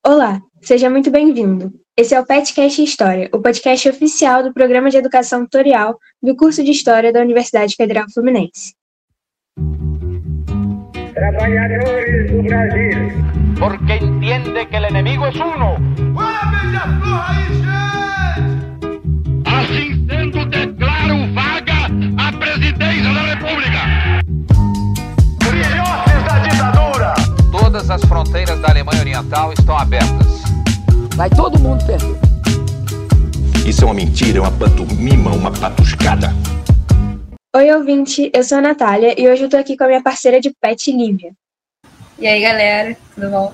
Olá, seja muito bem-vindo. Esse é o PetCast História, o podcast oficial do Programa de Educação Tutorial do curso de História da Universidade Federal Fluminense. Trabalhadores do Brasil. Porque entiende que el enemigo es uno. Assim sendo, declaro vaga a presidência da República. Filhotes da ditadura. Todas as fronteiras da Alemanha Oriental estão abertas. Vai todo mundo perder. Isso é uma mentira, é uma pantomima, uma patuscada. Oi, ouvinte, eu sou a Natália e hoje eu tô aqui com a minha parceira de PET, Lívia. E aí, galera, tudo bom?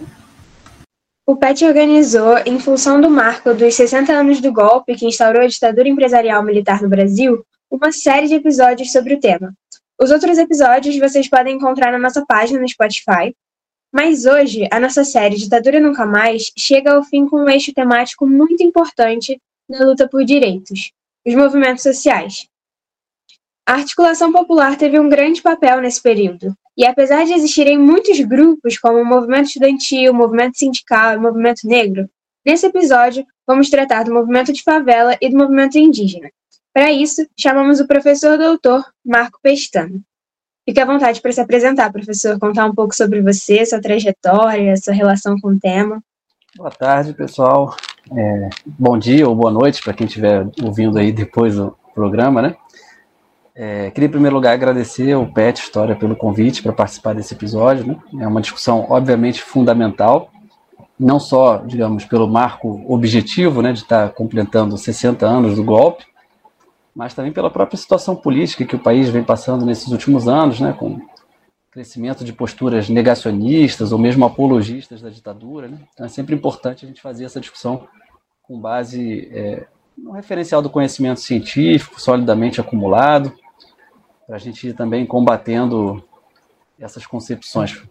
O PET organizou, em função do marco dos 60 anos do golpe que instaurou a ditadura empresarial militar no Brasil, uma série de episódios sobre o tema. Os outros episódios vocês podem encontrar na nossa página no Spotify, mas hoje a nossa série Ditadura Nunca Mais chega ao fim com um eixo temático muito importante na luta por direitos, os movimentos sociais. A articulação popular teve um grande papel nesse período, e apesar de existirem muitos grupos como o movimento estudantil, o movimento sindical e o movimento negro, nesse episódio vamos tratar do movimento de favela e do movimento indígena. Para isso, chamamos o professor doutor Marco Pestana. Fique à vontade para se apresentar, professor, contar um pouco sobre você, sua trajetória, sua relação com o tema. Boa tarde, pessoal. Bom dia ou boa noite para quem estiver ouvindo aí depois do programa, né? Queria, em primeiro lugar, agradecer ao PET História pelo convite para participar desse episódio, né? É uma discussão, obviamente, fundamental, não só, digamos, pelo marco objetivo, né, de estar completando 60 anos do golpe, mas também pela própria situação política que o país vem passando nesses últimos anos, né, com crescimento de posturas negacionistas ou mesmo apologistas da ditadura, né? Então é sempre importante a gente fazer essa discussão com base no referencial do conhecimento científico, solidamente acumulado, para a gente ir também combatendo essas concepções.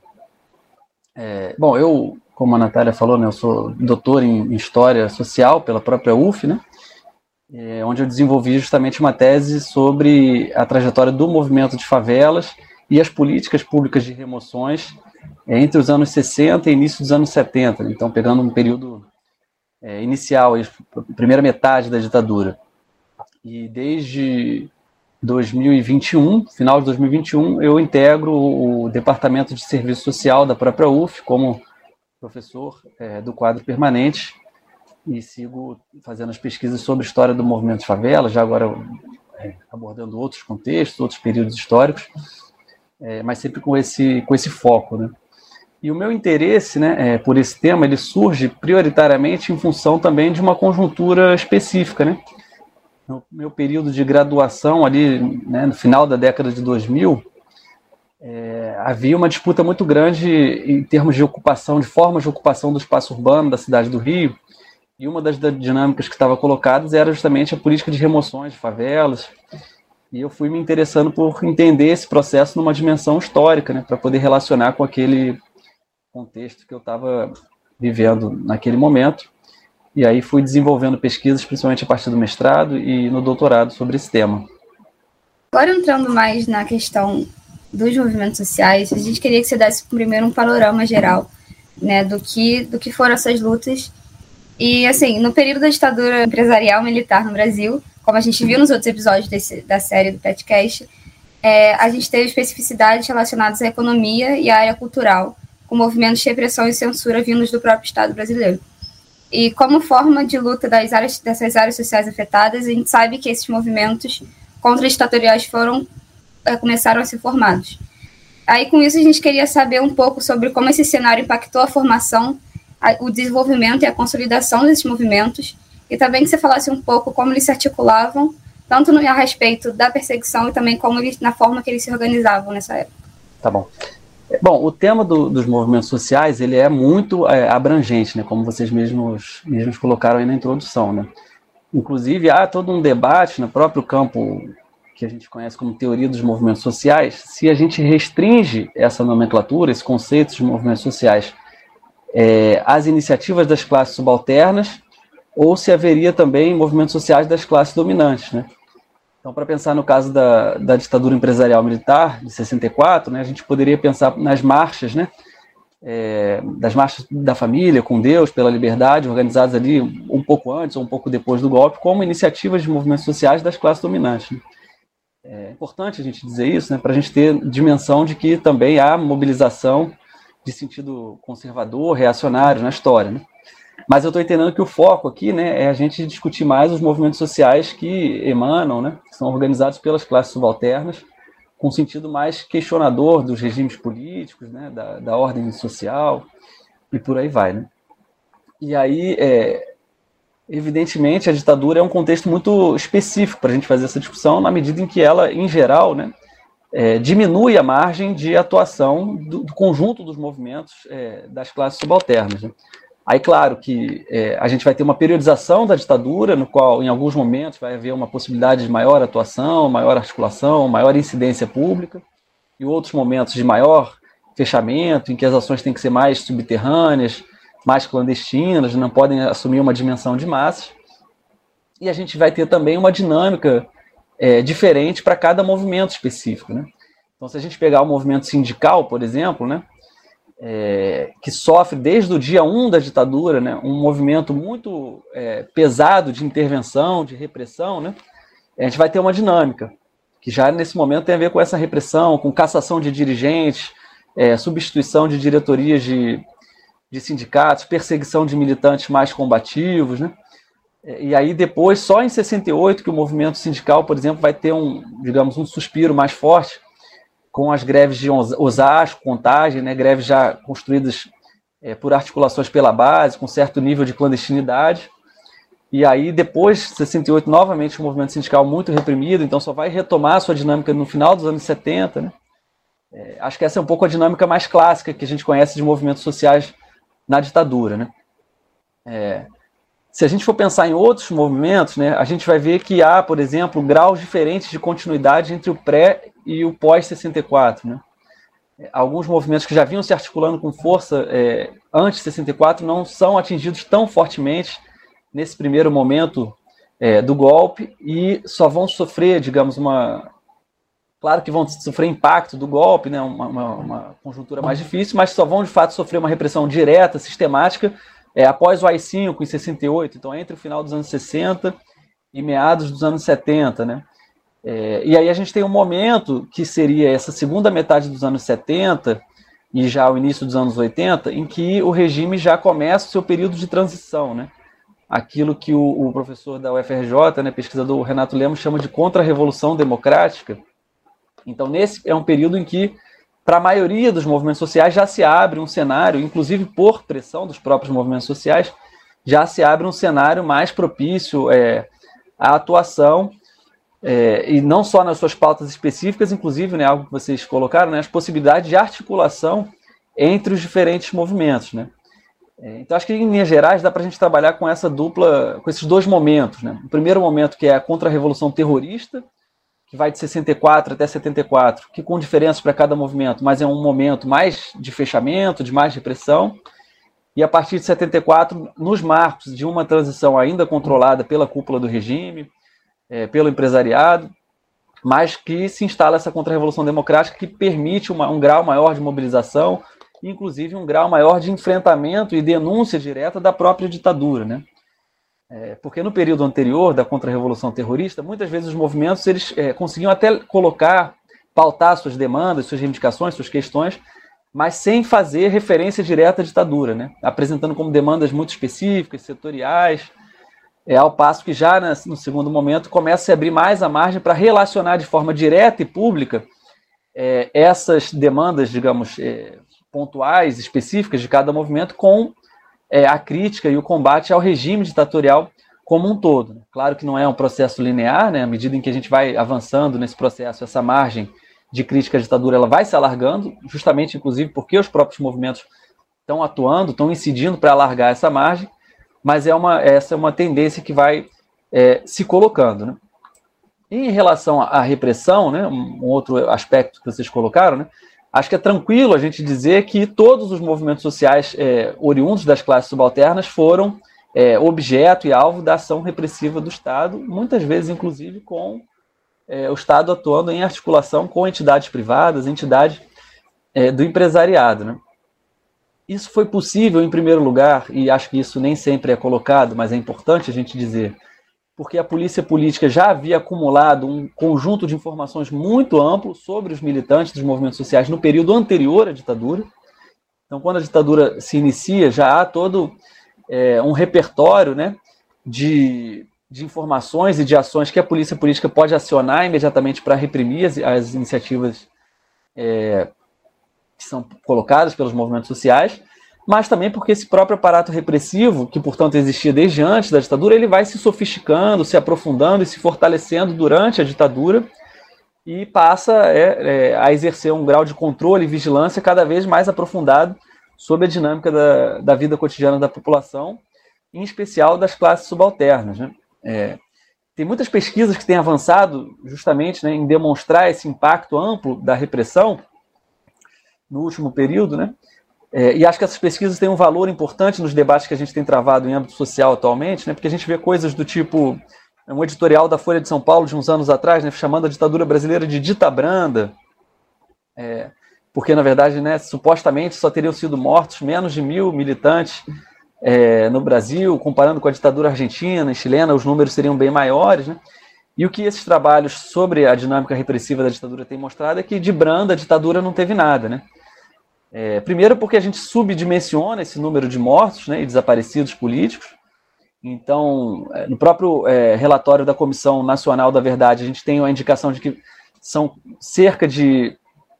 Bom, eu, como a Natália falou, né, eu sou doutor em História Social pela própria UF, né, onde eu desenvolvi justamente uma tese sobre a trajetória do movimento de favelas e as políticas públicas de remoções entre os anos 60 e início dos anos 70, né, então pegando um período inicial, a primeira metade da ditadura. E desde 2021, final de 2021, eu integro o Departamento de Serviço Social da própria UF como professor do quadro permanente e sigo fazendo as pesquisas sobre a história do movimento de favela, já agora abordando outros contextos, outros períodos históricos, mas sempre com esse foco, né? E o meu interesse, né, por esse tema, ele surge prioritariamente em função também de uma conjuntura específica, né? No meu período de graduação ali, né, no final da década de 2000, havia uma disputa muito grande em termos de ocupação, de formas de ocupação do espaço urbano da cidade do Rio, e uma das dinâmicas que estava colocadas era justamente a política de remoções de favelas, e eu fui me interessando por entender esse processo numa dimensão histórica, né, para poder relacionar com aquele contexto que eu estava vivendo naquele momento, e aí fui desenvolvendo pesquisas, principalmente a partir do mestrado e no doutorado sobre esse tema. Agora entrando mais na questão dos movimentos sociais, a gente queria que você desse primeiro um panorama geral, né, do que foram essas lutas. E assim, no período da ditadura empresarial militar no Brasil, como a gente viu nos outros episódios da série do podcast, a gente teve especificidades relacionadas à economia e à área cultural, com movimentos de repressão e censura vindos do próprio Estado brasileiro. E como forma de luta dessas áreas sociais afetadas, a gente sabe que esses movimentos contra-ditatoriais começaram a ser formados. Aí, com isso, a gente queria saber um pouco sobre como esse cenário impactou a formação, o desenvolvimento e a consolidação desses movimentos, e também que você falasse um pouco como eles se articulavam, tanto a respeito da perseguição e também na forma que eles se organizavam nessa época. Tá bom. Bom, o tema dos movimentos sociais, ele é muito abrangente, né, como vocês mesmos colocaram aí na introdução, né. Inclusive, há todo um debate no próprio campo que a gente conhece como teoria dos movimentos sociais, se a gente restringe essa nomenclatura, esse conceito de movimentos sociais, às iniciativas das classes subalternas, ou se haveria também movimentos sociais das classes dominantes, né. Então, para pensar no caso da ditadura empresarial militar de 64, né, a gente poderia pensar nas marchas, né, das marchas da família, com Deus, pela liberdade, organizadas ali um pouco antes ou um pouco depois do golpe, como iniciativas de movimentos sociais das classes dominantes. É importante a gente dizer isso, né, para a gente ter dimensão de que também há mobilização de sentido conservador, reacionário na história, né? Mas eu estou entendendo que o foco aqui, né, é a gente discutir mais os movimentos sociais que emanam, né, que são organizados pelas classes subalternas, com sentido mais questionador dos regimes políticos, né, da ordem social, e por aí vai, né? E aí, evidentemente, a ditadura é um contexto muito específico para a gente fazer essa discussão, na medida em que ela, em geral, né, diminui a margem de atuação do conjunto dos movimentos das classes subalternas, né? Aí, claro que a gente vai ter uma periodização da ditadura, no qual, em alguns momentos, vai haver uma possibilidade de maior atuação, maior articulação, maior incidência pública, e outros momentos de maior fechamento, em que as ações têm que ser mais subterrâneas, mais clandestinas, não podem assumir uma dimensão de massas. E a gente vai ter também uma dinâmica diferente para cada movimento específico, né? Então, se a gente pegar o movimento sindical, por exemplo, né, que sofre desde o dia 1 da ditadura, né, um movimento muito pesado de intervenção, de repressão, né, a gente vai ter uma dinâmica, que já nesse momento tem a ver com essa repressão, com cassação de dirigentes, substituição de diretorias de sindicatos, perseguição de militantes mais combativos, né? E aí depois, só em 68, que o movimento sindical, por exemplo, vai ter um suspiro mais forte, com as greves de Osasco, Contagem, né, greves já construídas por articulações pela base, com certo nível de clandestinidade. E aí, depois de 68, novamente, o movimento sindical muito reprimido, então só vai retomar a sua dinâmica no final dos anos 70. Né? Acho que essa é um pouco a dinâmica mais clássica que a gente conhece de movimentos sociais na ditadura. Né? Se a gente for pensar em outros movimentos, né, a gente vai ver que há, por exemplo, graus diferentes de continuidade entre o pré e o pós-64. Né? Alguns movimentos que já vinham se articulando com força antes de 64 não são atingidos tão fortemente nesse primeiro momento do golpe e só vão sofrer, digamos, claro que vão sofrer impacto do golpe, né, uma conjuntura mais difícil, mas só vão, de fato, sofrer uma repressão direta, sistemática, após o AI-5, em 68, então entre o final dos anos 60 e meados dos anos 70, né? E aí a gente tem um momento que seria essa segunda metade dos anos 70 e já o início dos anos 80, em que o regime já começa o seu período de transição, né? Aquilo que o professor da UFRJ, né, pesquisador Renato Lemos, chama de contra-revolução democrática. Então, nesse é um período em que, para a maioria dos movimentos sociais, já se abre um cenário, inclusive por pressão dos próprios movimentos sociais, já se abre um cenário mais propício à atuação, e não só nas suas pautas específicas, inclusive, né, algo que vocês colocaram, né, as possibilidades de articulação entre os diferentes movimentos, né? Então, acho que, em linhas gerais, dá para a gente trabalhar com essa dupla, com esses dois momentos, né? O primeiro momento, que é a contra-revolução terrorista, que vai de 64 até 74, que com diferenças para cada movimento, mas é um momento mais de fechamento, de mais repressão, e a partir de 74, nos marcos de uma transição ainda controlada pela cúpula do regime, pelo empresariado, mas que se instala essa contra-revolução democrática que permite um grau maior de mobilização, inclusive um grau maior de enfrentamento e denúncia direta da própria ditadura, né? Porque no período anterior da contra-revolução terrorista, muitas vezes os movimentos eles conseguiam até pautar suas demandas, suas reivindicações, suas questões, mas sem fazer referência direta à ditadura, né? Apresentando como demandas muito específicas, setoriais, ao passo que já no segundo momento começa a se abrir mais a margem para relacionar de forma direta e pública essas demandas, digamos, pontuais, específicas de cada movimento com a crítica e o combate ao regime ditatorial como um todo. Claro que não é um processo linear, né? À medida em que a gente vai avançando nesse processo, essa margem de crítica à ditadura ela vai se alargando, justamente, inclusive, porque os próprios movimentos estão atuando, estão incidindo para alargar essa margem, mas essa é uma tendência que vai se colocando, né? E em relação à repressão, né, um outro aspecto que vocês colocaram, né, acho que é tranquilo a gente dizer que todos os movimentos sociais oriundos das classes subalternas foram objeto e alvo da ação repressiva do Estado, muitas vezes, inclusive, com o Estado atuando em articulação com entidades privadas, entidades do empresariado, né? isso foi possível, em primeiro lugar, e acho que isso nem sempre é colocado, mas é importante a gente dizer, porque a polícia política já havia acumulado um conjunto de informações muito amplo sobre os militantes dos movimentos sociais no período anterior à ditadura. Então, quando a ditadura se inicia, já há todo um repertório, né, de informações e de ações que a polícia política pode acionar imediatamente para reprimir as iniciativas que são colocadas pelos movimentos sociais, mas também porque esse próprio aparato repressivo, que, portanto, existia desde antes da ditadura, ele vai se sofisticando, se aprofundando e se fortalecendo durante a ditadura e passa a exercer um grau de controle e vigilância cada vez mais aprofundado sobre a dinâmica da vida cotidiana da população, em especial das classes subalternas, né? Tem muitas pesquisas que têm avançado justamente, né, em demonstrar esse impacto amplo da repressão no último período, né? E acho que essas pesquisas têm um valor importante nos debates que a gente tem travado em âmbito social atualmente, né? Porque a gente vê coisas do tipo, um editorial da Folha de São Paulo de uns anos atrás, né, chamando a ditadura brasileira de dita branda, porque, na verdade, né, supostamente só teriam sido mortos menos de 1.000 militantes no Brasil, comparando com a ditadura argentina e chilena, os números seriam bem maiores, né? E o que esses trabalhos sobre a dinâmica repressiva da ditadura têm mostrado é que de branda a ditadura não teve nada, né? Primeiro porque a gente subdimensiona esse número de mortos, né, e desaparecidos políticos. Então, no próprio relatório da Comissão Nacional da Verdade, a gente tem a indicação de que são cerca de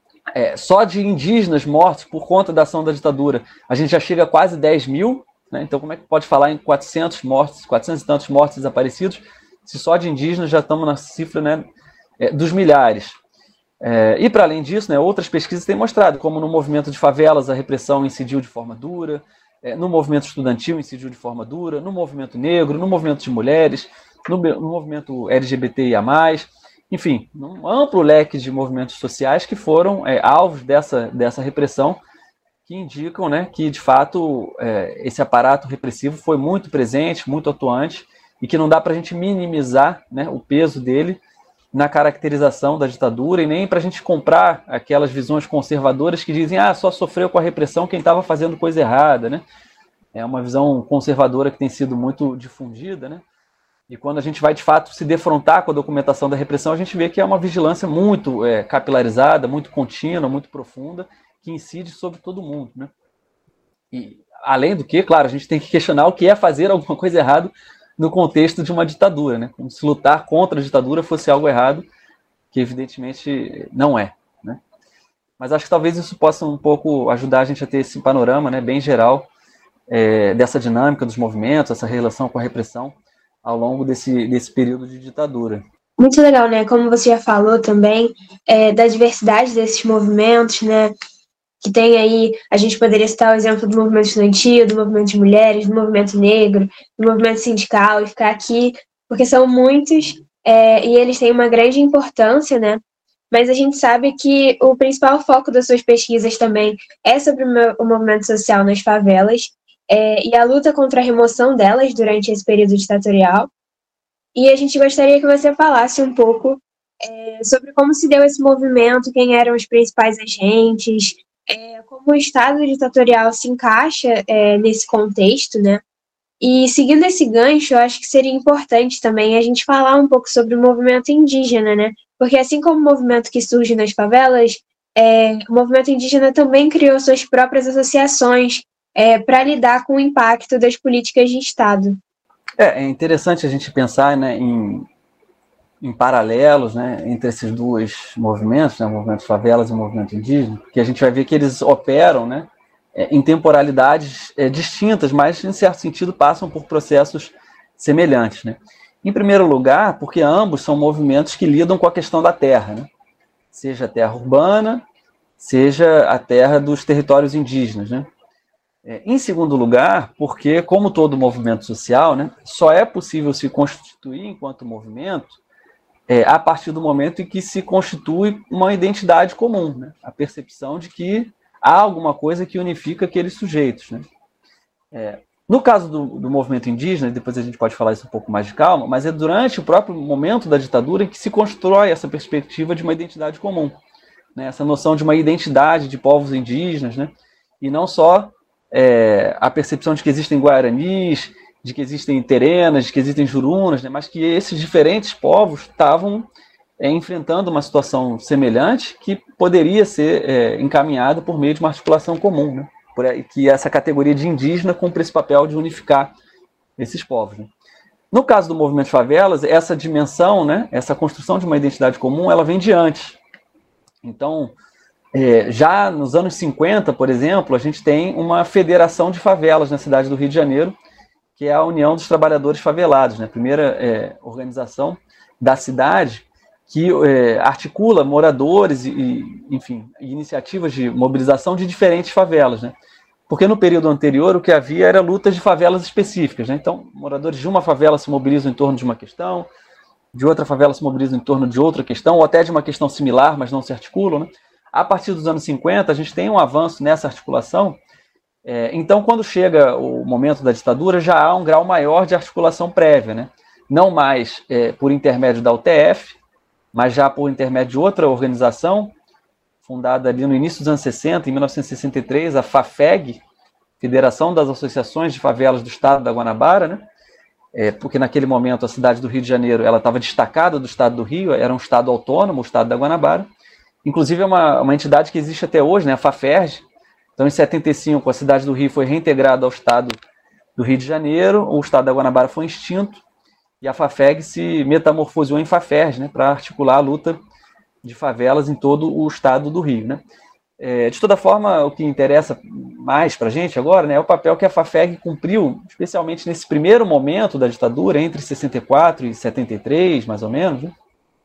só de indígenas mortos por conta da ação da ditadura, a gente já chega a quase 10.000, né? Então, como é que pode falar em 400 mortos, 400 e tantos mortos desaparecidos, se só de indígenas já estamos na cifra, né, dos milhares? E, para além disso, né, outras pesquisas têm mostrado como no movimento de favelas a repressão incidiu de forma dura, no movimento estudantil incidiu de forma dura, no movimento negro, no movimento de mulheres, no movimento LGBTIA+, enfim, um amplo leque de movimentos sociais que foram alvos dessa repressão, que indicam, né, que, de fato, esse aparato repressivo foi muito presente, muito atuante, e que não dá para a gente minimizar, né, o peso dele na caracterização da ditadura, e nem para a gente comprar aquelas visões conservadoras que dizem só sofreu com a repressão quem estava fazendo coisa errada, né? É uma visão conservadora que tem sido muito difundida, né? E quando a gente vai, de fato, se defrontar com a documentação da repressão, a gente vê que é uma vigilância muito capilarizada, muito contínua, muito profunda, que incide sobre todo mundo, né? E, além do que, claro, a gente tem que questionar o que é fazer alguma coisa errada no contexto de uma ditadura, né? Como se lutar contra a ditadura fosse algo errado, que evidentemente não é, né? Mas acho que talvez isso possa um pouco ajudar a gente a ter esse panorama, né, bem geral, dessa dinâmica dos movimentos, essa relação com a repressão ao longo desse período de ditadura. Muito legal, né? Como você já falou também, da diversidade desses movimentos, né? Que tem aí, a gente poderia citar o exemplo do movimento estudantil, do movimento de mulheres, do movimento negro, do movimento sindical, e ficar aqui, porque são muitos, e eles têm uma grande importância, né? Mas a gente sabe que o principal foco das suas pesquisas também é sobre o movimento social nas favelas, e a luta contra a remoção delas durante esse período ditatorial. E a gente gostaria que você falasse um pouco sobre como se deu esse movimento, quem eram os principais agentes, como o Estado ditatorial se encaixa nesse contexto, né? E seguindo esse gancho, eu acho que seria importante também a gente falar um pouco sobre o movimento indígena, né? Porque assim como o movimento que surge nas favelas, o movimento indígena também criou suas próprias associações para lidar com o impacto das políticas de Estado. É interessante a gente pensar, né, em paralelos, né, entre esses dois movimentos, né, o movimento favelas e o movimento indígena, porque a gente vai ver que eles operam, né, em temporalidades distintas, mas, em certo sentido, passam por processos semelhantes, né? Em primeiro lugar, porque ambos são movimentos que lidam com a questão da terra, né? Seja a terra urbana, seja a terra dos territórios indígenas, né? Em segundo lugar, porque, como todo movimento social, né, só é possível se constituir enquanto movimento a partir do momento em que se constitui uma identidade comum, né? A percepção de que há alguma coisa que unifica aqueles sujeitos, né? No caso do movimento indígena, depois a gente pode falar isso um pouco mais de calma, mas é durante o próprio momento da ditadura em que se constrói essa perspectiva de uma identidade comum, né? Essa noção de uma identidade de povos indígenas, né? E não só a percepção de que existem guaranis, de que existem terenas, de que existem jurunas, né, mas que esses diferentes povos estavam enfrentando uma situação semelhante que poderia ser encaminhada por meio de uma articulação comum, né, que essa categoria de indígena cumpre esse papel de unificar esses povos. Né. No caso do movimento de favelas, essa dimensão, né, essa construção de uma identidade comum, ela vem de antes. Então, já nos anos 50, por exemplo, a gente tem uma federação de favelas na cidade do Rio de Janeiro, que é a União dos Trabalhadores Favelados, né, a primeira organização da cidade que articula moradores e, enfim, iniciativas de mobilização de diferentes favelas, né? Porque no período anterior o que havia era lutas de favelas específicas, né? Então, moradores de uma favela se mobilizam em torno de uma questão, de outra favela se mobilizam em torno de outra questão, ou até de uma questão similar, mas não se articulam, né? A partir dos anos 50, a gente tem um avanço nessa articulação. Então, quando chega o momento da ditadura, já há um grau maior de articulação prévia, né? Não mais por intermédio da UTF, mas já por intermédio de outra organização, fundada ali no início dos anos 60, em 1963, a FAFEG, Federação das Associações de Favelas do Estado da Guanabara, né? Porque naquele momento a cidade do Rio de Janeiro ela estava destacada do estado do Rio, era um estado autônomo, o estado da Guanabara. Inclusive é uma entidade que existe até hoje, né? A FAFERJ. Então, em 75, a cidade do Rio foi reintegrada ao estado do Rio de Janeiro, o estado da Guanabara foi extinto, e a FAFEG se metamorfoseou em FAFERJ, né, para articular a luta de favelas em todo o estado do Rio. Né. De toda forma, o que interessa mais para a gente agora, né, é o papel que a FAFEG cumpriu, especialmente nesse primeiro momento da ditadura, entre 64 e 73, mais ou menos, né,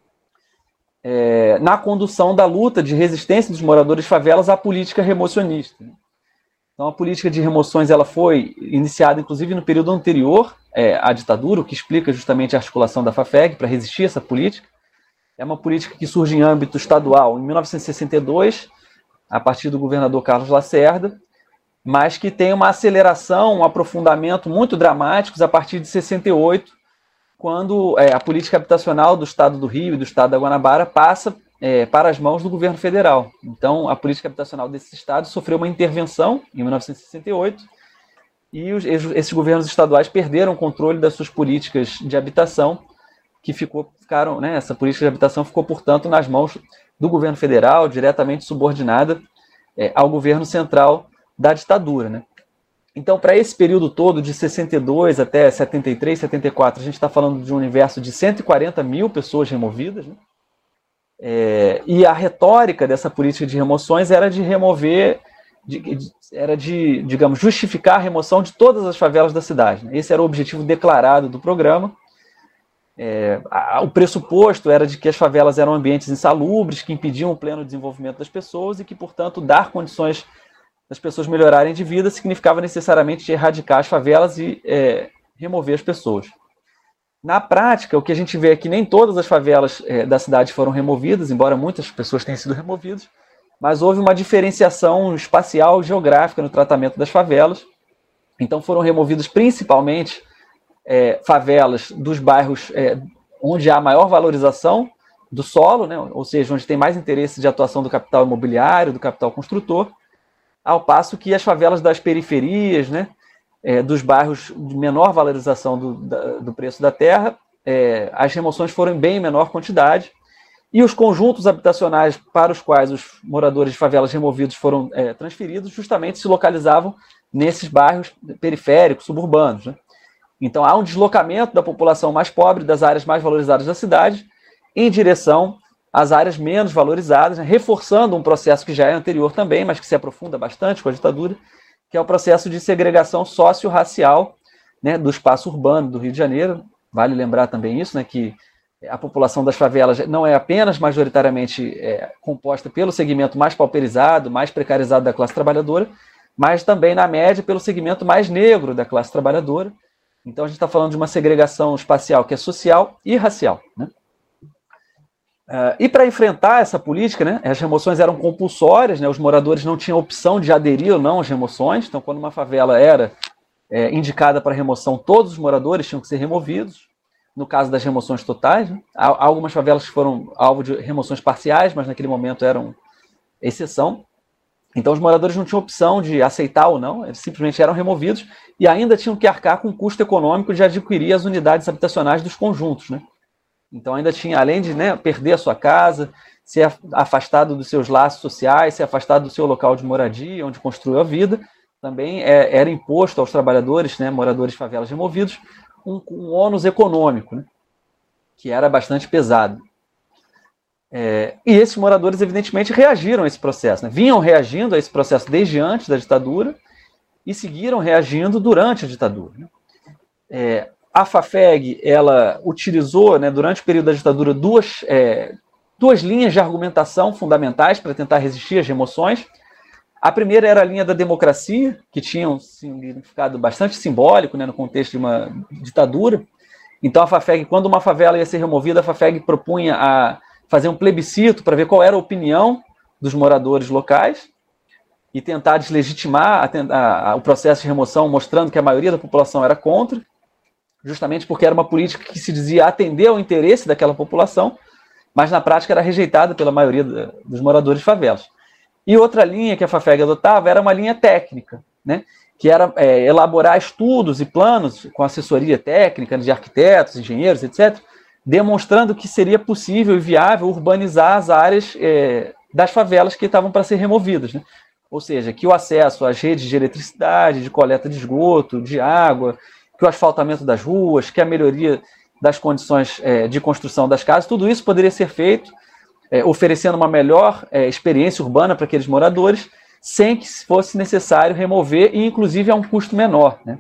na condução da luta de resistência dos moradores de favelas à política remocionista. Então, a política de remoções ela foi iniciada, inclusive, no período anterior à ditadura, o que explica justamente a articulação da FAFEG para resistir a essa política. É uma política que surge em âmbito estadual em 1962, a partir do governador Carlos Lacerda, mas que tem uma aceleração, um aprofundamento muito dramáticos a partir de 68, quando a política habitacional do estado do Rio e do estado da Guanabara passa para as mãos do governo federal. Então, a política habitacional desses estados sofreu uma intervenção em 1968 e esses governos estaduais perderam o controle das suas políticas de habitação, essa política de habitação ficou, portanto, nas mãos do governo federal, diretamente subordinada ao governo central da ditadura. Né? Então, para esse período todo, de 62 até 73, 74, a gente está falando de um universo de 140 mil pessoas removidas, né? E a retórica dessa política de remoções era de remover, digamos, justificar a remoção de todas as favelas da cidade. Esse era o objetivo declarado do programa. O pressuposto era de que as favelas eram ambientes insalubres, que impediam o pleno desenvolvimento das pessoas e que, portanto, dar condições das pessoas melhorarem de vida significava necessariamente erradicar as favelas e remover as pessoas. Na prática, o que a gente vê é que nem todas as favelas da cidade foram removidas, embora muitas pessoas tenham sido removidas, mas houve uma diferenciação espacial e geográfica no tratamento das favelas. Então foram removidas principalmente favelas dos bairros onde há maior valorização do solo, né, ou seja, onde tem mais interesse de atuação do capital imobiliário, do capital construtor, ao passo que as favelas das periferias, né, dos bairros de menor valorização do preço da terra, as remoções foram em bem menor quantidade, e os conjuntos habitacionais para os quais os moradores de favelas removidos foram transferidos justamente se localizavam nesses bairros periféricos, suburbanos. Né? Então há um deslocamento da população mais pobre das áreas mais valorizadas da cidade em direção às áreas menos valorizadas, né? Reforçando um processo que já é anterior também, mas que se aprofunda bastante com a ditadura, que é o processo de segregação socio-racial, né, do espaço urbano do Rio de Janeiro. Vale lembrar também isso, né, que a população das favelas não é apenas majoritariamente composta pelo segmento mais pauperizado, mais precarizado da classe trabalhadora, mas também, na média, pelo segmento mais negro da classe trabalhadora. Então, a gente está falando de uma segregação espacial que é social e racial. Né? E para enfrentar essa política, né, as remoções eram compulsórias, né, os moradores não tinham opção de aderir ou não às remoções. Então, quando uma favela era indicada para remoção, todos os moradores tinham que ser removidos, no caso das remoções totais. Né? Há algumas favelas que foram alvo de remoções parciais, mas naquele momento eram exceção. Então os moradores não tinham opção de aceitar ou não, eles simplesmente eram removidos e ainda tinham que arcar com o custo econômico de adquirir as unidades habitacionais dos conjuntos, né? Então ainda tinha, além de, né, perder a sua casa, ser afastado dos seus laços sociais, ser afastado do seu local de moradia, onde construiu a vida, também era imposto aos trabalhadores, né, moradores de favelas removidos, um ônus econômico, né, que era bastante pesado. E esses moradores, evidentemente, reagiram a esse processo, né? Vinham reagindo a esse processo desde antes da ditadura e seguiram reagindo durante a ditadura, né? A Fafeg, ela utilizou, né, durante o período da ditadura, duas linhas de argumentação fundamentais para tentar resistir às remoções. A primeira era a linha da democracia, que tinha um significado bastante simbólico, né, no contexto de uma ditadura. Então a Fafeg, quando uma favela ia ser removida, a Fafeg propunha a fazer um plebiscito para ver qual era a opinião dos moradores locais e tentar deslegitimar o processo de remoção, mostrando que a maioria da população era contra, justamente porque era uma política que se dizia atender ao interesse daquela população, mas na prática era rejeitada pela maioria dos moradores de favelas. E outra linha que a Fafeg adotava era uma linha técnica, né, que era elaborar estudos e planos com assessoria técnica de arquitetos, engenheiros, etc., demonstrando que seria possível e viável urbanizar as áreas das favelas que estavam para ser removidas, né? Ou seja, que o acesso às redes de eletricidade, de coleta de esgoto, de água, que o asfaltamento das ruas, que a melhoria das condições de construção das casas, tudo isso poderia ser feito oferecendo uma melhor experiência urbana para aqueles moradores, sem que fosse necessário remover, e inclusive a um custo menor, né?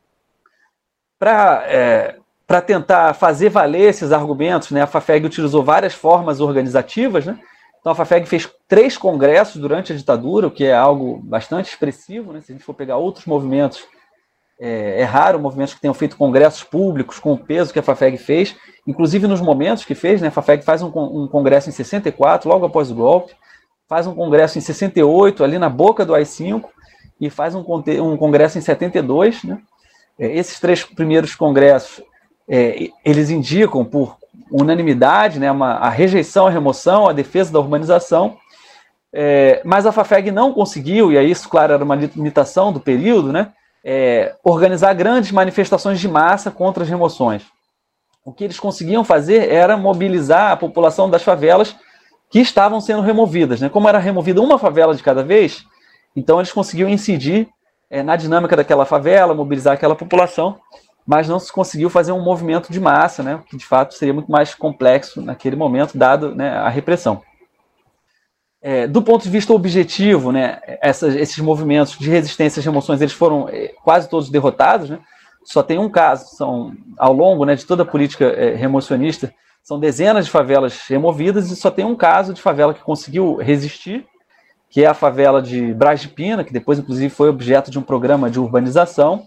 Para tentar fazer valer esses argumentos, né, a Fafeg utilizou várias formas organizativas, né? Então a Fafeg fez 3 congressos durante a ditadura, o que é algo bastante expressivo, né? Se a gente for pegar outros movimentos, é raro movimentos que tenham feito congressos públicos com o peso que a Fafeg fez, inclusive nos momentos que fez, né? A Fafeg faz um congresso em 64, logo após o golpe, faz um congresso em 68, ali na boca do AI-5, e faz um congresso em 72, né? Esses 3 primeiros congressos, eles indicam por unanimidade, né, a rejeição à remoção, a defesa da urbanização, mas a Fafeg não conseguiu, e aí isso, claro, era uma limitação do período, né, organizar grandes manifestações de massa contra as remoções. O que eles conseguiam fazer era mobilizar a população das favelas que estavam sendo removidas, né? Como era removida uma favela de cada vez, então eles conseguiam incidir na dinâmica daquela favela, mobilizar aquela população, mas não se conseguiu fazer um movimento de massa, né, que de fato seria muito mais complexo naquele momento, dado, né, a repressão. Do ponto de vista objetivo, né, esses movimentos de resistência às remoções, eles foram quase todos derrotados, né? Só tem um caso, ao longo, né, de toda a política remocionista, são dezenas de favelas removidas e só tem um caso de favela que conseguiu resistir, que é a favela de Braz de Pina, que depois, inclusive, foi objeto de um programa de urbanização.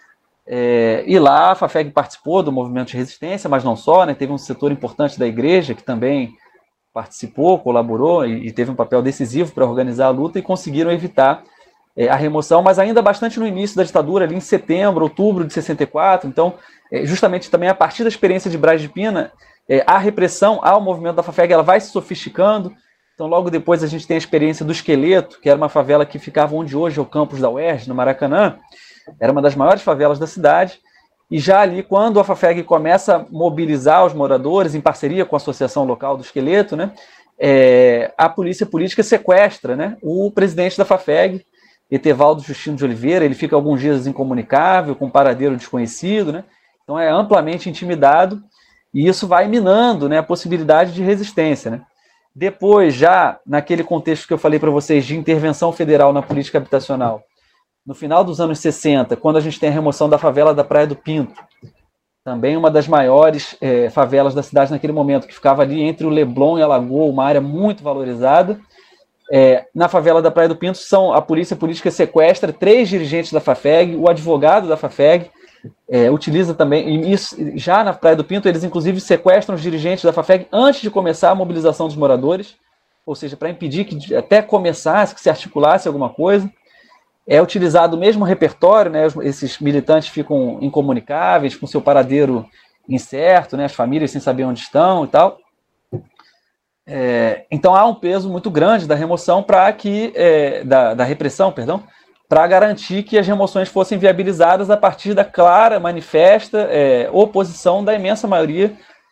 E lá a Fafeg participou do movimento de resistência, mas não só, né? Teve um setor importante da igreja que também participou, colaborou e teve um papel decisivo para organizar a luta e conseguiram evitar a remoção, mas ainda bastante no início da ditadura, ali em setembro, outubro de 64. Então, justamente também a partir da experiência de Braz de Pina, a repressão ao movimento da Fafeg, ela vai se sofisticando. Então, logo depois a gente tem a experiência do Esqueleto, que era uma favela que ficava onde hoje é o campus da UERJ, no Maracanã. Era uma das maiores favelas da cidade, e já ali, quando a Fafeg começa a mobilizar os moradores, em parceria com a Associação Local do Esqueleto, né, a polícia política sequestra, né, o presidente da Fafeg, Etevaldo Justino de Oliveira. Ele fica alguns dias incomunicável, com um paradeiro desconhecido, né, então é amplamente intimidado, e isso vai minando, né, a possibilidade de resistência, né. Depois, já naquele contexto que eu falei para vocês de intervenção federal na política habitacional, no final dos anos 60, quando a gente tem a remoção da favela da Praia do Pinto, também uma das maiores favelas da cidade naquele momento, que ficava ali entre o Leblon e a Lagoa, uma área muito valorizada. Na favela da Praia do Pinto, a polícia política sequestra 3 dirigentes da Fafeg, o advogado da Fafeg utiliza também, e isso, já na Praia do Pinto, eles inclusive sequestram os dirigentes da Fafeg antes de começar a mobilização dos moradores, ou seja, para impedir que até começasse, que se articulasse alguma coisa. É utilizado o mesmo repertório, né? Esses militantes ficam incomunicáveis, com seu paradeiro incerto, né? As famílias sem saber onde estão e tal. Então há um peso muito grande da remoção para que da repressão, perdão, para garantir que as remoções fossem viabilizadas a partir da clara, manifesta oposição da imensa maioria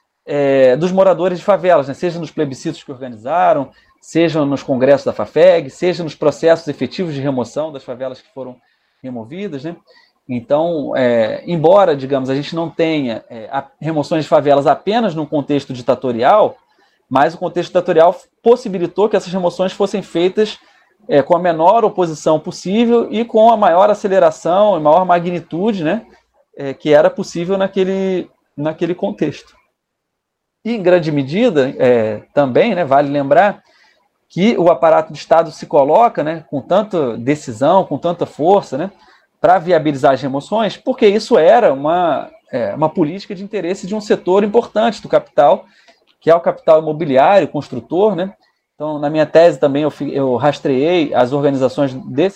dos moradores de favelas, né? Seja nos plebiscitos que organizaram, seja nos congressos da FAFEG, seja nos processos efetivos de remoção das favelas que foram removidas, né? Então, embora, digamos, a gente não tenha remoções de favelas apenas num contexto ditatorial, mas o contexto ditatorial possibilitou que essas remoções fossem feitas com a menor oposição possível e com a maior aceleração e maior magnitude, né, que era possível naquele contexto. E, em grande medida, também, né, vale lembrar que o aparato de Estado se coloca, né, com tanta decisão, com tanta força, né, para viabilizar as remoções, porque isso era uma política de interesse de um setor importante do capital, que é o capital imobiliário, construtor, né? Então, na minha tese também eu rastreei as organizações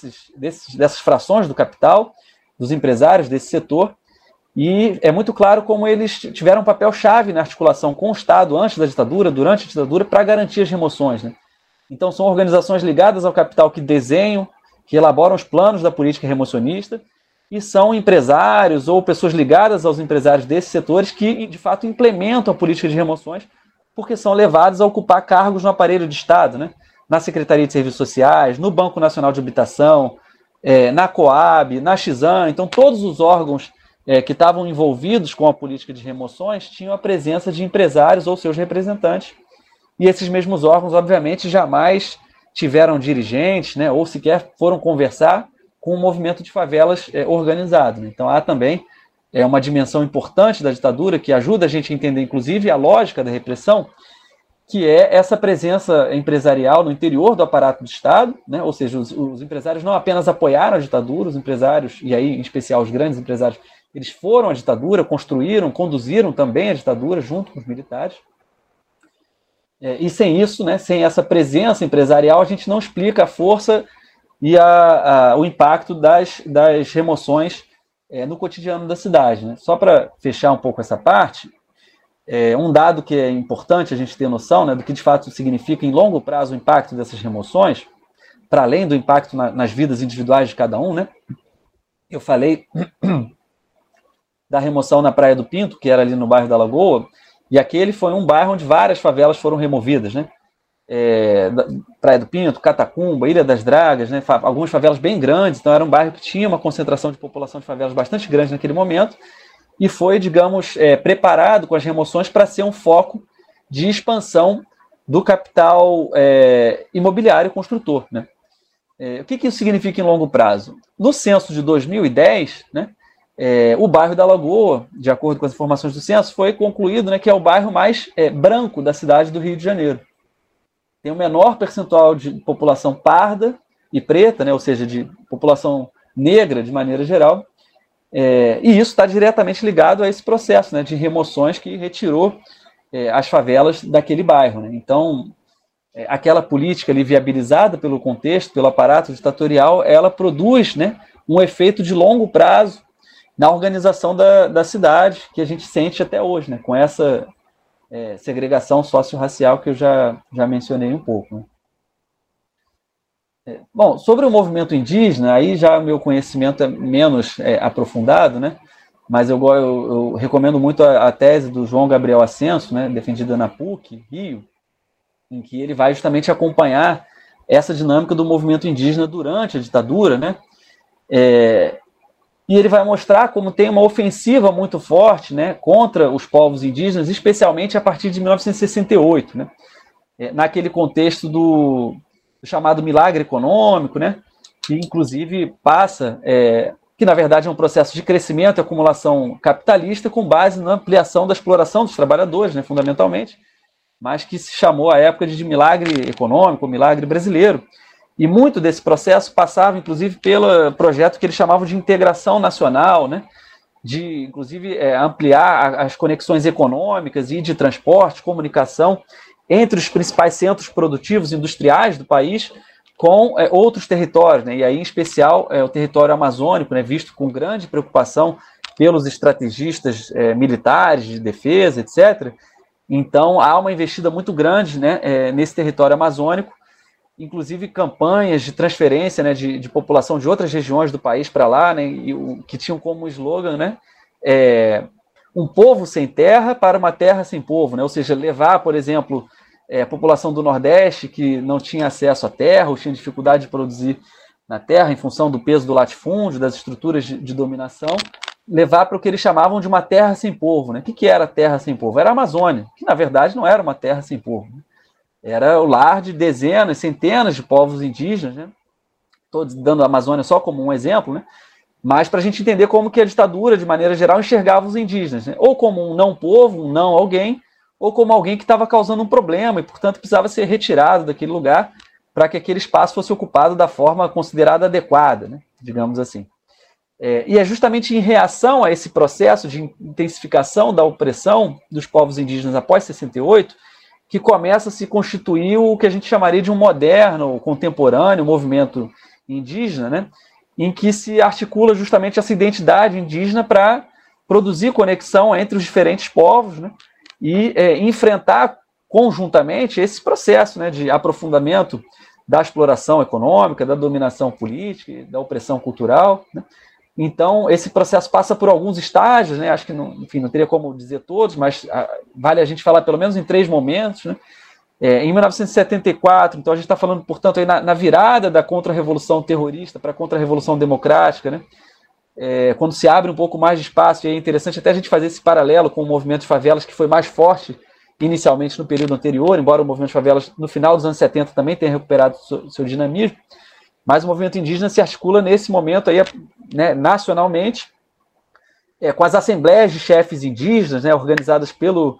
dessas frações do capital, dos empresários desse setor, e é muito claro como eles tiveram um papel-chave na articulação com o Estado antes da ditadura, durante a ditadura, para garantir as remoções, né? Então, são organizações ligadas ao capital que desenham, que elaboram os planos da política remocionista, e são empresários ou pessoas ligadas aos empresários desses setores que, de fato, implementam a política de remoções, porque são levados a ocupar cargos no aparelho de Estado, né? Na Secretaria de Serviços Sociais, no Banco Nacional de Habitação, na Coab, na Xan. Então, todos os órgãos que estavam envolvidos com a política de remoções tinham a presença de empresários ou seus representantes. E esses mesmos órgãos, obviamente, jamais tiveram dirigentes, né, ou sequer foram conversar com o movimento de favelas organizado, né? Então, há também uma dimensão importante da ditadura que ajuda a gente a entender, inclusive, a lógica da repressão, que é essa presença empresarial no interior do aparato do Estado, né? Ou seja, os empresários não apenas apoiaram a ditadura, os empresários, e aí, em especial, os grandes empresários, eles foram à ditadura, construíram, conduziram também a ditadura junto com os militares. E sem isso, né, sem essa presença empresarial, a gente não explica a força e o impacto das remoções no cotidiano da cidade, né? Só para fechar um pouco essa parte, um dado que é importante a gente ter noção, né, do que de fato significa em longo prazo o impacto dessas remoções, para além do impacto nas vidas individuais de cada um, né? Eu falei da remoção na Praia do Pinto, que era ali no bairro da Lagoa, e aquele foi um bairro onde várias favelas foram removidas, né? Praia do Pinto, Catacumba, Ilha das Dragas, né? Algumas favelas bem grandes, então era um bairro que tinha uma concentração de população de favelas bastante grande naquele momento, e foi, digamos, preparado com as remoções para ser um foco de expansão do capital imobiliário construtor, né? O que isso significa em longo prazo? No censo de 2010, né, o bairro da Lagoa, de acordo com as informações do censo, foi concluído, né, que é o bairro mais branco da cidade do Rio de Janeiro. Tem o menor percentual de população parda e preta, né, ou seja, de população negra de maneira geral, e isso está diretamente ligado a esse processo, né, de remoções que retirou as favelas daquele bairro, né? Então, aquela política ali viabilizada pelo contexto, pelo aparato ditatorial, ela produz, né, um efeito de longo prazo na organização da cidade, que a gente sente até hoje, né, com essa segregação socio-racial que eu já mencionei um pouco, né? Bom, sobre o movimento indígena, aí já o meu conhecimento é menos aprofundado, né, mas eu recomendo muito a tese do João Gabriel Ascenso, né, defendida na PUC, Rio, em que ele vai justamente acompanhar essa dinâmica do movimento indígena durante a ditadura, né, e ele vai mostrar como tem uma ofensiva muito forte, né, contra os povos indígenas, especialmente a partir de 1968, né, naquele contexto do chamado milagre econômico, né, que inclusive passa, que na verdade é um processo de crescimento e acumulação capitalista com base na ampliação da exploração dos trabalhadores, né, fundamentalmente, mas que se chamou à época de milagre econômico, milagre brasileiro. E muito desse processo passava, inclusive, pelo projeto que eles chamavam de integração nacional, né? De, inclusive, ampliar as conexões econômicas e de transporte, comunicação, entre os principais centros produtivos industriais do país com outros territórios, né? E aí, em especial, o território amazônico, né? Visto com grande preocupação pelos estrategistas militares de defesa, etc., Então, há uma investida muito grande, né, nesse território amazônico, inclusive campanhas de transferência, né, de população de outras regiões do país para lá, né, que tinham como slogan, né, um povo sem terra para uma terra sem povo, né, ou seja, levar, por exemplo, a população do Nordeste que não tinha acesso à terra ou tinha dificuldade de produzir na terra em função do peso do latifúndio, das estruturas de dominação, levar para o que eles chamavam de uma terra sem povo, né? O que era terra sem povo? Era a Amazônia, que na verdade não era uma terra sem povo, né? Era o lar de dezenas, centenas de povos indígenas, né? Estou dando a Amazônia só como um exemplo, né? Mas para a gente entender como que a ditadura, de maneira geral, enxergava os indígenas, né? Ou como um não povo, um não alguém, ou como alguém que estava causando um problema e, portanto, precisava ser retirado daquele lugar para que aquele espaço fosse ocupado da forma considerada adequada, né? Digamos assim. E é justamente em reação a esse processo de intensificação da opressão dos povos indígenas após 68 que começa a se constituir o que a gente chamaria de um moderno, contemporâneo movimento indígena, né, em que se articula justamente essa identidade indígena para produzir conexão entre os diferentes povos, né, e enfrentar conjuntamente esse processo, né, de aprofundamento da exploração econômica, da dominação política, da opressão cultural, né. Então, esse processo passa por alguns estágios, né? Acho que não teria como dizer todos, mas vale a gente falar pelo menos em 3 momentos, né? Em 1974, então a gente está falando, portanto, aí na virada da contra-revolução terrorista para a contra-revolução democrática, né? Quando se abre um pouco mais de espaço, e é interessante até a gente fazer esse paralelo com o movimento de favelas, que foi mais forte inicialmente no período anterior, embora o movimento de favelas no final dos anos 70 também tenha recuperado seu dinamismo. Mas o movimento indígena se articula nesse momento aí, né, nacionalmente, com as assembleias de chefes indígenas, né, organizadas pelo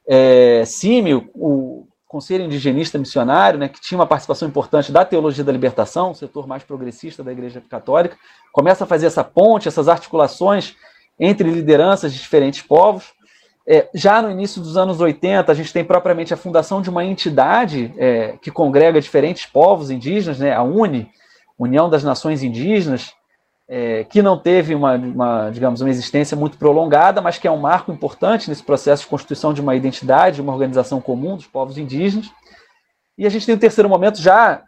CIMI, o Conselho Indigenista Missionário, né, que tinha uma participação importante da teologia da libertação, o setor mais progressista da Igreja Católica, começa a fazer essa ponte, essas articulações entre lideranças de diferentes povos. Já no início dos anos 80, a gente tem propriamente a fundação de uma entidade que congrega diferentes povos indígenas, né, a UNE, União das Nações Indígenas, que não teve digamos, uma existência muito prolongada, mas que é um marco importante nesse processo de constituição de uma identidade, uma organização comum dos povos indígenas. E a gente tem o terceiro momento já,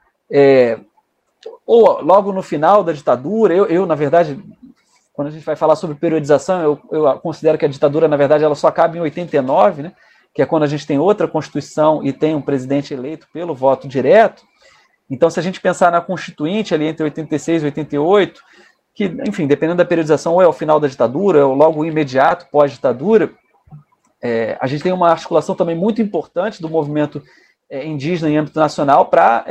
ou logo no final da ditadura. Eu, na verdade, quando a gente vai falar sobre periodização, eu considero que a ditadura, na verdade, ela só acaba em 89, né, que é quando a gente tem outra Constituição e tem um presidente eleito pelo voto direto. Então, se a gente pensar na Constituinte, ali entre 86 e 88, que, enfim, dependendo da periodização, ou é o final da ditadura, ou logo o imediato pós-ditadura, a gente tem uma articulação também muito importante do movimento indígena em âmbito nacional para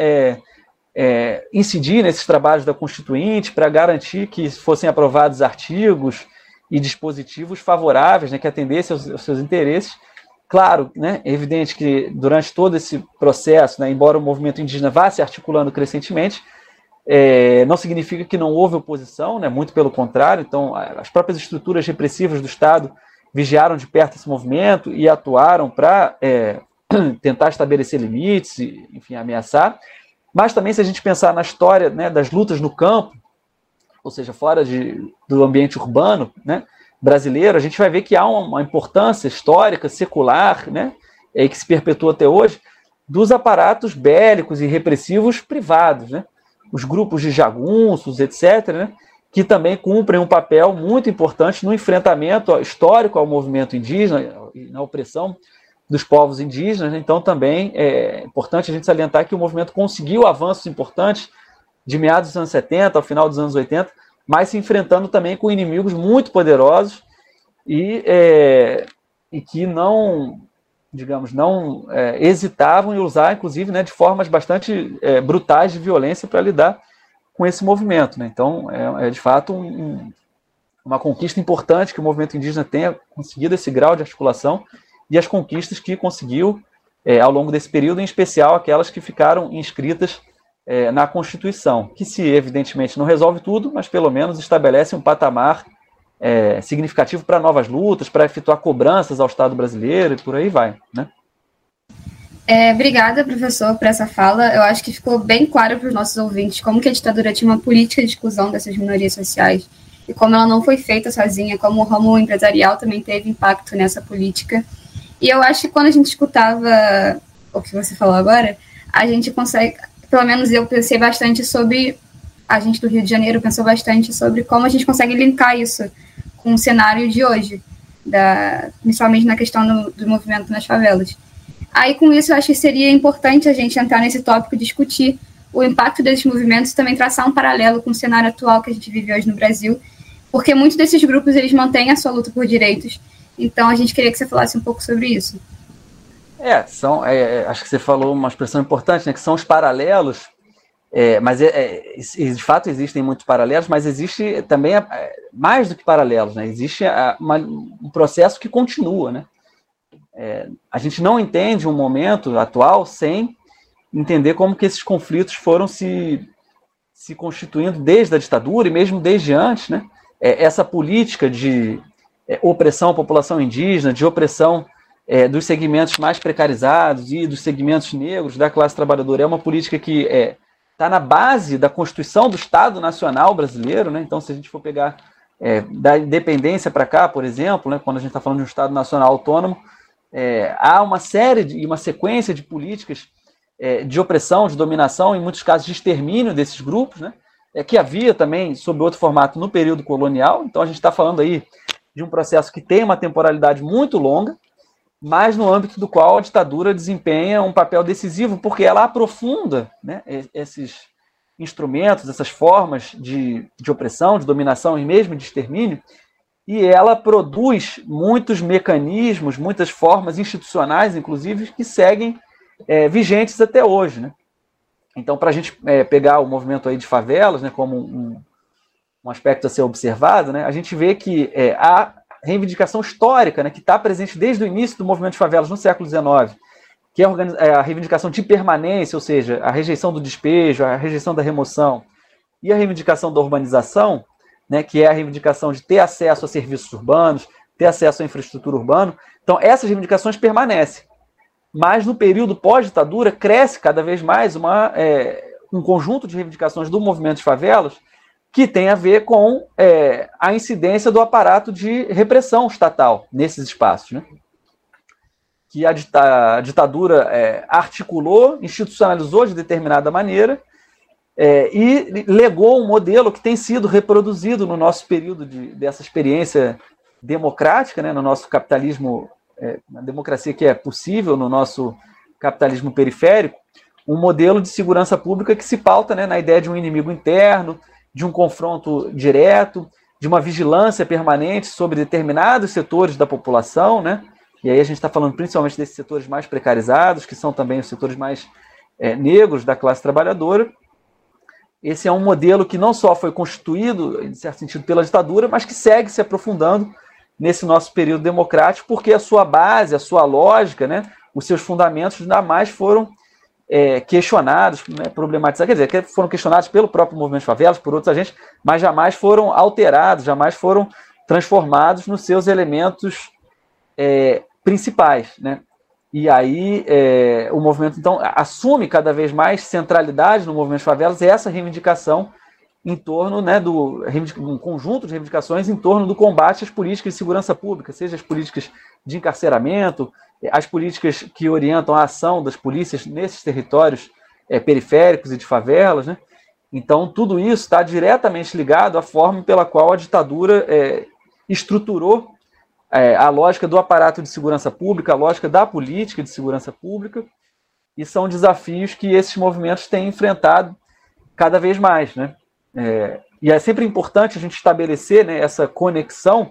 incidir nesses trabalhos da Constituinte, para garantir que fossem aprovados artigos e dispositivos favoráveis, né, que atendessem aos seus interesses. Claro, né, é evidente que durante todo esse processo, né, embora o movimento indígena vá se articulando crescentemente, não significa que não houve oposição, né, muito pelo contrário. Então, as próprias estruturas repressivas do Estado vigiaram de perto esse movimento e atuaram para tentar estabelecer limites e, enfim, ameaçar. Mas também, se a gente pensar na história, né, das lutas no campo, ou seja, fora do ambiente urbano, né, brasileiro, a gente vai ver que há uma importância histórica, secular, né, que se perpetua até hoje, dos aparatos bélicos e repressivos privados, né, os grupos de jagunços, etc., né, que também cumprem um papel muito importante no enfrentamento histórico ao movimento indígena e na opressão dos povos indígenas. Então, também é importante a gente salientar que o movimento conseguiu avanços importantes de meados dos anos 70 ao final dos anos 80, mas se enfrentando também com inimigos muito poderosos e que não, digamos, não hesitavam em usar, inclusive, né, de formas bastante brutais de violência para lidar com esse movimento, né? Então, de fato uma conquista importante que o movimento indígena tenha conseguido esse grau de articulação e as conquistas que conseguiu ao longo desse período, em especial aquelas que ficaram inscritas na Constituição, que se evidentemente não resolve tudo, mas pelo menos estabelece um patamar significativo para novas lutas, para efetuar cobranças ao Estado brasileiro e por aí vai, né? Obrigada, professor, por essa fala. Eu acho que ficou bem claro para os nossos ouvintes como que a ditadura tinha uma política de exclusão dessas minorias sociais e como ela não foi feita sozinha, como o ramo empresarial também teve impacto nessa política. E eu acho que quando a gente escutava o que você falou agora, a gente consegue, pelo menos eu pensei bastante sobre, a gente do Rio de Janeiro pensou bastante sobre como a gente consegue linkar isso com o cenário de hoje, principalmente na questão do movimento nas favelas. Aí, com isso, eu acho que seria importante a gente entrar nesse tópico e discutir o impacto desses movimentos e também traçar um paralelo com o cenário atual que a gente vive hoje no Brasil, porque muitos desses grupos, eles mantêm a sua luta por direitos. Então, a gente queria que você falasse um pouco sobre isso. Acho que você falou uma expressão importante, né, que são os paralelos, mas de fato existem muitos paralelos, mas existe também mais do que paralelos, né? Existe um processo que continua, né? A gente não entende um momento atual sem entender como que esses conflitos foram se constituindo desde a ditadura e mesmo desde antes, né? Essa política de opressão à população indígena, de opressão dos segmentos mais precarizados e dos segmentos negros da classe trabalhadora, é uma política que está na base da Constituição do Estado Nacional Brasileiro, né? Então, se a gente for pegar da independência para cá, por exemplo, né, quando a gente está falando de um Estado Nacional autônomo, há uma série e uma sequência de políticas de opressão, de dominação, em muitos casos de extermínio desses grupos, né, que havia também sob outro formato no período colonial. Então a gente está falando aí de um processo que tem uma temporalidade muito longa, mas no âmbito do qual a ditadura desempenha um papel decisivo, porque ela aprofunda, né, esses instrumentos, essas formas de opressão, de dominação e mesmo de extermínio, e ela produz muitos mecanismos, muitas formas institucionais, inclusive, que seguem vigentes até hoje, né? Então, para a gente pegar o movimento aí de favelas, né, como um aspecto a ser observado, né, a gente vê que a reivindicação histórica, né, que está presente desde o início do movimento de favelas no século XIX, que é a reivindicação de permanência, ou seja, a rejeição do despejo, a rejeição da remoção, e a reivindicação da urbanização, né, que é a reivindicação de ter acesso a serviços urbanos, ter acesso à infraestrutura urbana. Então, essas reivindicações permanecem. Mas, no período pós-ditadura, cresce cada vez mais um conjunto de reivindicações do movimento de favelas que tem a ver com a incidência do aparato de repressão estatal nesses espaços, né? Que a ditadura articulou, institucionalizou de determinada maneira, e legou um modelo que tem sido reproduzido no nosso período dessa experiência democrática, né, no nosso capitalismo, na democracia que é possível, no nosso capitalismo periférico, um modelo de segurança pública que se pauta, né, na ideia de um inimigo interno, de um confronto direto, de uma vigilância permanente sobre determinados setores da população, né? E aí a gente está falando principalmente desses setores mais precarizados, que são também os setores mais negros da classe trabalhadora. Esse é um modelo que não só foi constituído, em certo sentido, pela ditadura, mas que segue se aprofundando nesse nosso período democrático, porque a sua base, a sua lógica, né, os seus fundamentos jamais foram questionados, né, problematizados, quer dizer, foram questionados pelo próprio movimento de favelas, por outros agentes, mas jamais foram alterados, jamais foram transformados nos seus elementos principais, né? E aí o movimento, então, assume cada vez mais centralidade no movimento de favelas, essa reivindicação em torno, né, um conjunto de reivindicações em torno do combate às políticas de segurança pública, seja as políticas de encarceramento, as políticas que orientam a ação das polícias nesses territórios periféricos e de favelas, né? Então, tudo isso está diretamente ligado à forma pela qual a ditadura estruturou a lógica do aparato de segurança pública, a lógica da política de segurança pública, e são desafios que esses movimentos têm enfrentado cada vez mais, né? E é sempre importante a gente estabelecer, né, essa conexão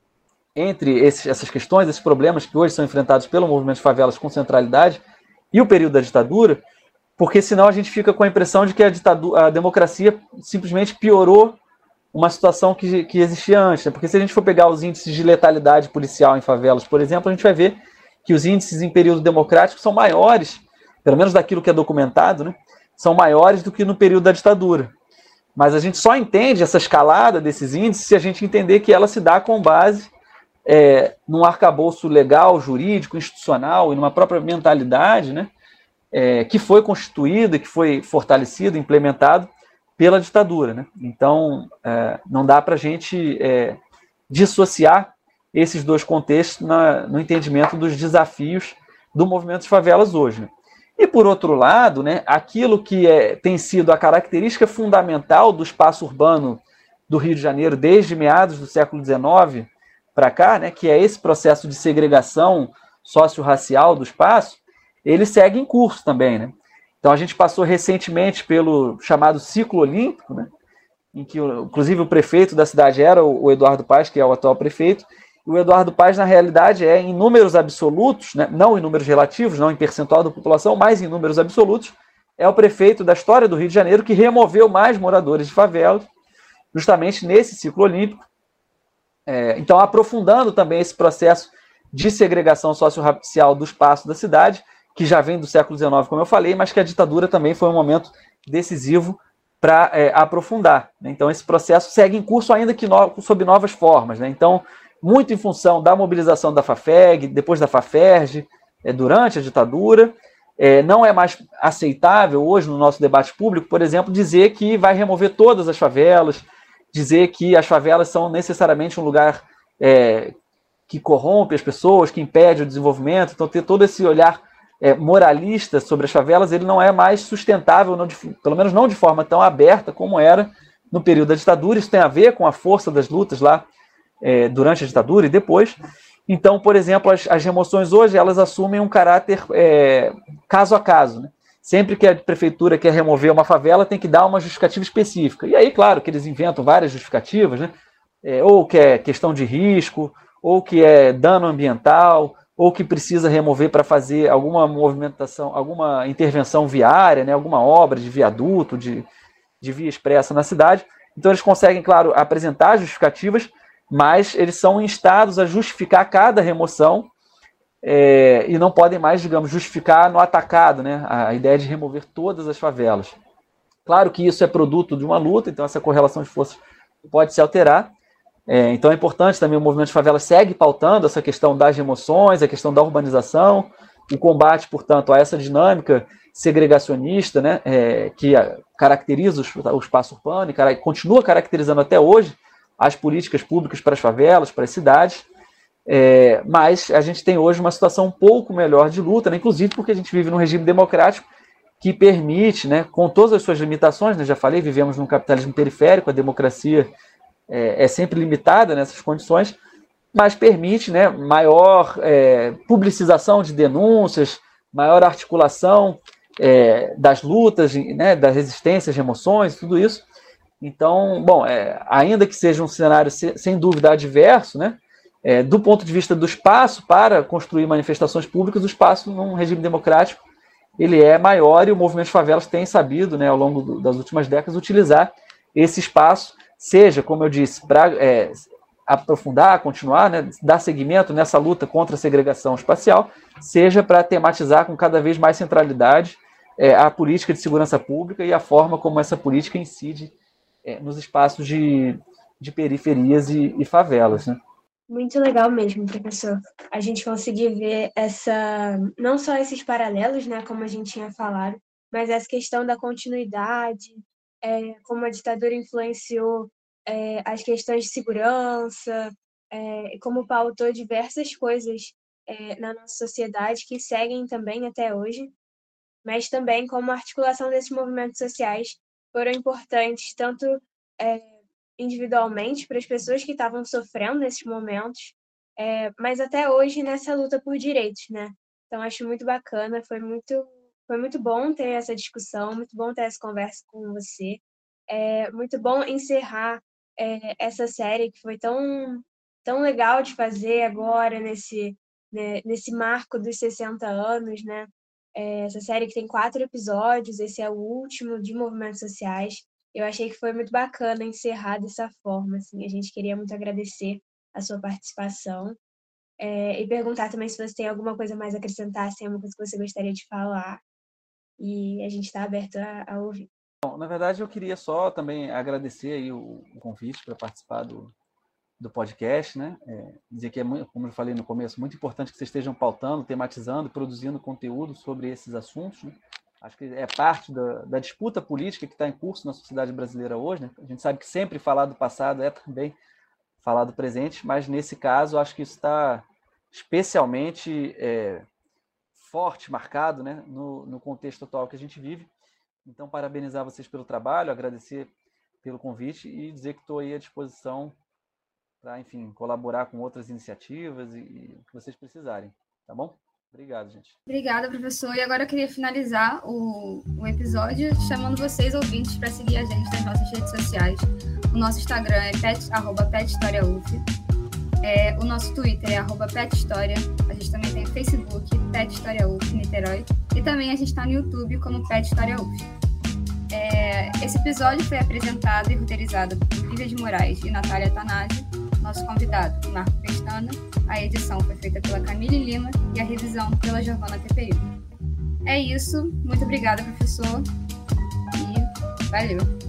entre essas questões, esses problemas que hoje são enfrentados pelo movimento de favelas com centralidade e o período da ditadura, porque senão a gente fica com a impressão de que a democracia simplesmente piorou uma situação que existia antes, né? Porque se a gente for pegar os índices de letalidade policial em favelas, por exemplo, a gente vai ver que os índices em período democrático são maiores, pelo menos daquilo que é documentado, né? São maiores do que no período da ditadura. Mas a gente só entende essa escalada desses índices se a gente entender que ela se dá com base num arcabouço legal, jurídico, institucional e numa própria mentalidade, né? Que foi constituída, que foi fortalecido, implementado pela ditadura, né? Então, não dá para a gente dissociar esses dois contextos no entendimento dos desafios do movimento de favelas hoje. Né? E, por outro lado, né, aquilo que tem sido a característica fundamental do espaço urbano do Rio de Janeiro desde meados do século XIX para cá, né, que é esse processo de segregação socio-racial do espaço, ele segue em curso também. Né? Então, a gente passou recentemente pelo chamado ciclo olímpico, né, em que, inclusive, o prefeito da cidade era o Eduardo Paes, que é o atual prefeito. E o Eduardo Paes, na realidade, em números absolutos, né, não em números relativos, não em percentual da população, mas em números absolutos, é o prefeito da história do Rio de Janeiro que removeu mais moradores de favelas, justamente nesse ciclo olímpico. Então, aprofundando também esse processo de segregação socio-racial do espaço da cidade, que já vem do século XIX, como eu falei, mas que a ditadura também foi um momento decisivo para aprofundar. Né? Então, esse processo segue em curso, ainda que sob novas formas. Né? Então, muito em função da mobilização da FAFEG, depois da FAFERJ, durante a ditadura. Não é mais aceitável hoje no nosso debate público, por exemplo, dizer que vai remover todas as favelas, dizer que as favelas são necessariamente um lugar que corrompe as pessoas, que impede o desenvolvimento. Então, ter todo esse olhar moralista sobre as favelas, ele não é mais sustentável, pelo menos não de forma tão aberta como era no período da ditadura. Isso tem a ver com a força das lutas lá durante a ditadura e depois. Então, por exemplo, as remoções hoje, elas assumem um caráter caso a caso. Né? Sempre que a prefeitura quer remover uma favela, tem que dar uma justificativa específica. E aí, claro, que eles inventam várias justificativas, né? Ou que é questão de risco, ou que é dano ambiental, ou que precisa remover para fazer alguma movimentação, alguma intervenção viária, né? Alguma obra de viaduto, de via expressa na cidade. Então, eles conseguem, claro, apresentar justificativas, mas eles são instados a justificar cada remoção e não podem mais, digamos, justificar no atacado, né? A ideia de remover todas as favelas. Claro que isso é produto de uma luta, então essa correlação de forças pode se alterar. Então é importante também, o movimento de favelas segue pautando essa questão das remoções, a questão da urbanização, o combate, portanto, a essa dinâmica segregacionista, né? Que caracteriza o espaço urbano e continua caracterizando até hoje as políticas públicas para as favelas, para as cidades, mas a gente tem hoje uma situação um pouco melhor de luta, né? Inclusive porque a gente vive num regime democrático que permite, né, com todas as suas limitações, né, já falei, vivemos num capitalismo periférico, a democracia é sempre limitada nessas condições, mas permite, né, maior publicização de denúncias, maior articulação das lutas, né, das resistências, emoções, tudo isso. Então, bom, ainda que seja um cenário sem dúvida adverso, né, do ponto de vista do espaço para construir manifestações públicas, o espaço num regime democrático ele é maior, e o movimento de favelas tem sabido, né, ao longo das últimas décadas, utilizar esse espaço, seja, como eu disse, para aprofundar, continuar, né, dar seguimento nessa luta contra a segregação espacial, seja para tematizar com cada vez mais centralidade a política de segurança pública e a forma como essa política incide nos espaços de periferias e favelas. Né? Muito legal mesmo, professor. A gente conseguir ver não só esses paralelos, né, como a gente tinha falado, mas essa questão da continuidade, como a ditadura influenciou as questões de segurança, como pautou diversas coisas na nossa sociedade que seguem também até hoje, mas também como a articulação desses movimentos sociais foram importantes tanto individualmente para as pessoas que estavam sofrendo nesses momentos, mas até hoje nessa luta por direitos, né? Então acho muito bacana, foi muito bom ter essa discussão, muito bom ter essa conversa com você, muito bom encerrar essa série que foi tão legal de fazer agora nesse marco dos 60 anos, né? Essa série que tem 4 episódios, esse é o último de movimentos sociais. Eu achei que foi muito bacana encerrar dessa forma, assim. A gente queria muito agradecer a sua participação e perguntar também se você tem alguma coisa mais a acrescentar, se tem alguma coisa que você gostaria de falar, e a gente está aberto a ouvir. Bom, na verdade, eu queria só também agradecer aí o convite para participar do podcast, né? Dizer que como eu falei no começo, muito importante que vocês estejam pautando, tematizando, produzindo conteúdo sobre esses assuntos, né? Acho que é parte da disputa política que está em curso na sociedade brasileira hoje, né? A gente sabe que sempre falar do passado é também falar do presente, mas nesse caso acho que isso está especialmente forte, marcado, né, no contexto atual que a gente vive. Então, parabenizar vocês pelo trabalho, agradecer pelo convite e dizer que estou aí à disposição para, enfim, colaborar com outras iniciativas e o que vocês precisarem, tá bom? Obrigado, gente. Obrigada, professor. E agora eu queria finalizar o episódio chamando vocês, ouvintes, para seguir a gente nas nossas redes sociais. O nosso Instagram é @PetHistoriaUF. O nosso Twitter é @PetHistoria. A gente também tem o Facebook, Pet História UF Niterói. E também a gente está no YouTube como Pet História UF. Esse episódio foi apresentado e roteirizado por Lívia de Moraes e Natália Tanasi, nosso convidado, Marco Pestana. A edição foi feita pela Camille Lima e a revisão pela Giovana Teperillo. É isso. Muito obrigada, professor. E valeu.